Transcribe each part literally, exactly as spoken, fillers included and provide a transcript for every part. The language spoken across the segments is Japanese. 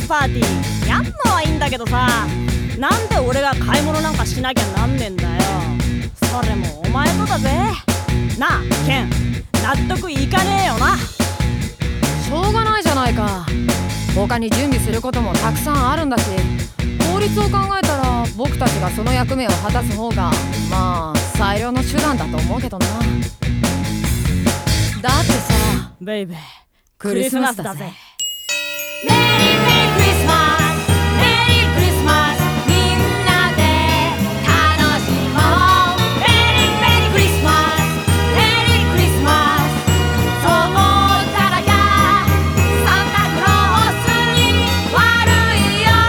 パーティーやんのはいいんだけどさ、なんで俺が買い物なんかしなきゃなんねんだよ。それもお前とだぜ。なあケン、納得いかねえよな。 しょうがないじゃないか。他に準備することもたくさんあるんだし、効率を考えたら僕たちがその役目を果たす方がまあ最良の手段だと思うけどな。だってさ、 ベイベークリスマスだぜ。 メリーメリークリスマス、メリークリスマス、みんなで楽しもう。メリーメリークリスマス、メリークリスマス、そうたらやサンタクロースに悪いよ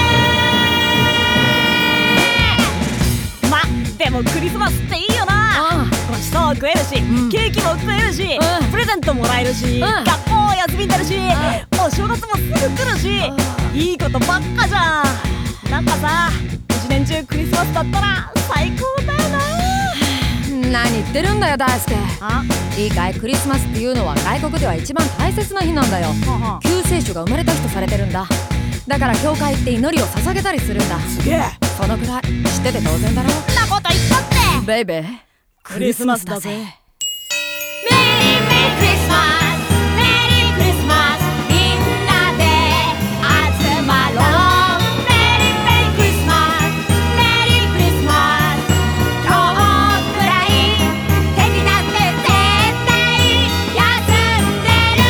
ね。ま、でもクリスマスっていいよな。 ああ、 ごちそう食えるし、 うん、 ケーキも食えるし、 うん、 プレゼントもらえるし、 うん、 学校休みになるし、お正月もすぐ来るし、いいことばっかじゃん。なんかさ、一年中クリスマスだったら最高だよな。 何言ってるんだよ大輔。 あ、 いいかい、クリスマスっていうのは外国では一番大切な日なんだよ。 はは救世主が生まれた日とされてるんだ。だから教会行って祈りを捧げたりするんだ。 すげえ。 そのくらい知ってて当然だろ。 そんなこと言ったって。 ベイベー、 クリスマスだぜ。メリーメリークリスマス、メリークリスマス、みんなで集まろう。メリーメリークリスマス、メリークリスマス、今日くらい敵だって絶対休んで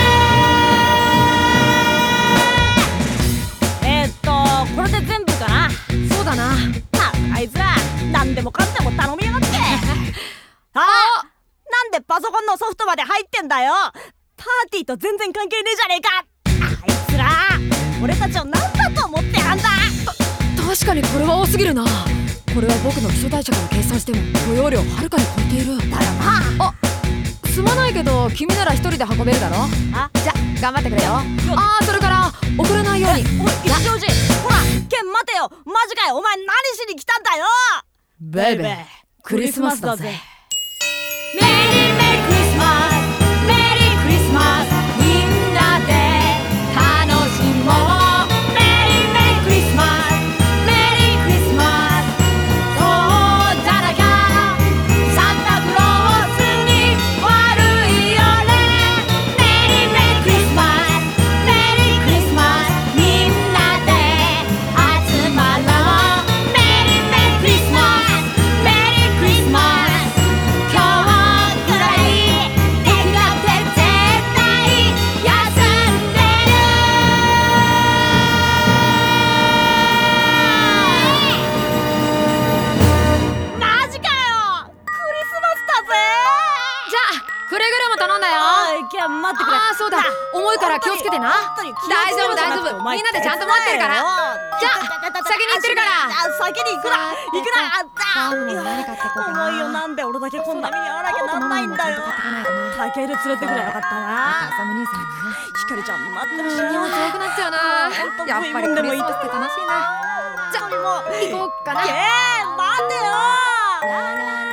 る。えーっとこれで全部かな。 そうだな。 たあいつら何でもかんでも頼みやがってあ、なんでパソコンのソフトまで入ってんだよ。パーティーと全然関係ねえじゃねえか。あいつら俺たちを何だと思ってやんだ。 確かにこれは多すぎるな。これは僕の基礎代謝から計算しても許容量をはるかに超えている。 だよな。 あ、すまないけど君なら一人で運べるだろ。 あ、 じゃ頑張ってくれよ。 よあー、それから遅れないように。 おい、一乗寺、ほらケン待てよ。マジかよ、お前何しに来たんだよ。 ベイベー、クリスマスだぜ。 メリーメリークリスマス、メリークリスマス、みんなで楽しもう。メリーメリークリスマス、メリークリスマス、そうじゃなきゃサンタクロースに悪いよね。メリーメリークリスマス、メリークリスマス、みんなで集まろう。メリーメリークリスマス、メリークリスマス、今日くらい敵だって絶対休んでる。マジかよ、クリスマスだぜ。 じゃあくれぐれも頼んだよ。 おい、ケン待ってくれ。 あー、そうだ、重いから気をつけてな。大丈夫大丈夫、みんなでちゃんと待ってるから。じゃあ先に行ってるから。 先に行くな行くな。 パンも何買ってこうかな。 重いよ、なんで俺だけこんな目に遭わなきゃなんないんだよ。タケル連れてくればよかったな。 サム兄さんにな。 ひかりちゃん待ってるし荷物多くなっちゃうな。やっぱりクリスマスって楽しいな。 じゃあもう行こうかな。 ケン待てよ。 ラララ